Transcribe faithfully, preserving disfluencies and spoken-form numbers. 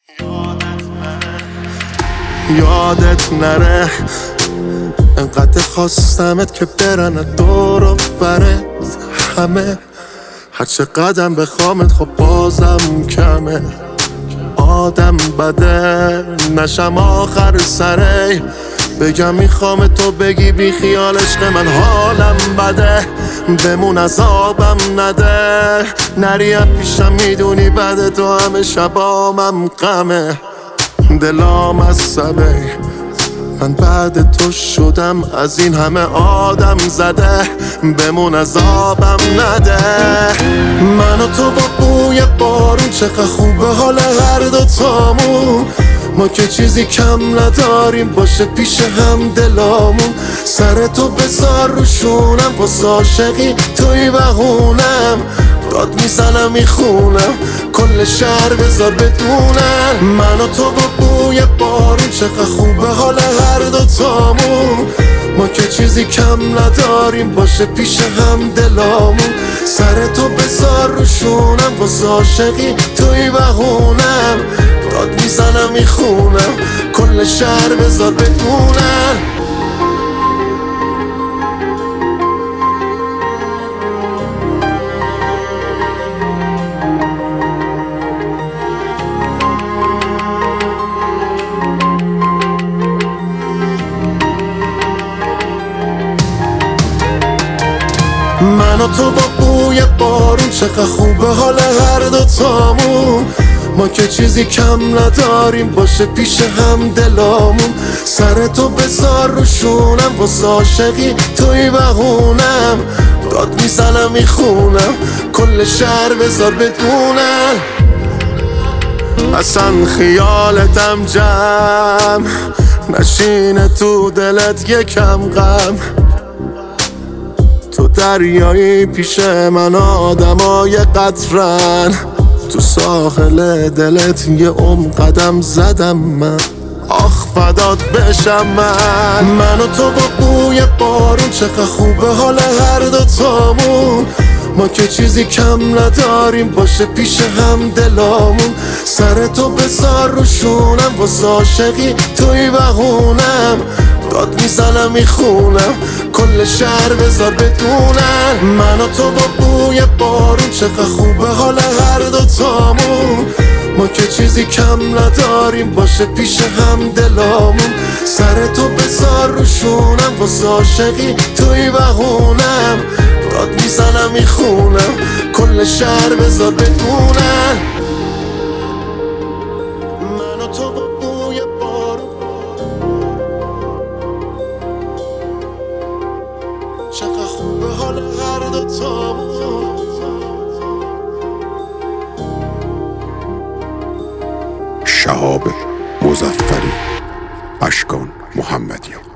یادت نره انقدر خواستمت که برن دور و برت همه، هرچه قدم بخوامت خب بازم کمه. آدم بده نشم آخر سره، بگم میخوام تو بگی بی خیال عشق من حالم بده، بمون عذابم نده، نری پیشم میدونی بده تو همه شبامم غمه. دلام از سبه من بعد تو شدم از این همه آدم زده، بمون عذابم نده. من و تو با بوی بارون چقدر خوبه حال هر دوتامون، ما که چیزی کم نداریم باشه پیش هم دلامون. سر تو بذار روشونم واسه عاشقی توی بهونم، داد میزنم میخونم کل شهر بذار بدونن. من و تو با بوی بارون چقدر خوبه حال هر دوتامون، ما که چیزی کم نداریم باشه پیش هم دلامون. سر تو بذار روشونم واسه عاشقی توی بهونم، داد میزنم میخونم کل شهر بذار بدونن. من و تو با بوی بارون چقدر خوبه حال هر دوتامون، ما که چیزی کم نداریم باشه پیش هم دلامون. سر تو بذار روشونم واسه عاشقی توی بهونم، داد میزنم میخونم کل شهر بذار بدونن. اصلا خیالتم جمع نشینه تو دلت یکم غم، تو دریایی پیش من آدمای قطرن، تو ساحل دلت یه عمر قدم زدم من، آخ فدات بشم من. من و تو با بوی بارون چقدر خوبه حال هر دوتامون، ما که چیزی کم نداریم باشه پیش هم دلامون. سر تو بذار روشونم واسه عاشقی توی بهونم، داد میزنم میخونم کل شهر بذار بدونن. من و تو با بوی بارون چقدر خوبه حال هر دوتامون، ما که چیزی کم نداریم باشه پیش هم دلامون. سر تو بذار روشونم واسه عاشقی توی بهونم، داد میزنم میخونم کل شهر بذار بدونن. من و تو با بوی بارون چقدر خوبه حال هر دوتامون. شهاب مظفری، اشکان محمدی.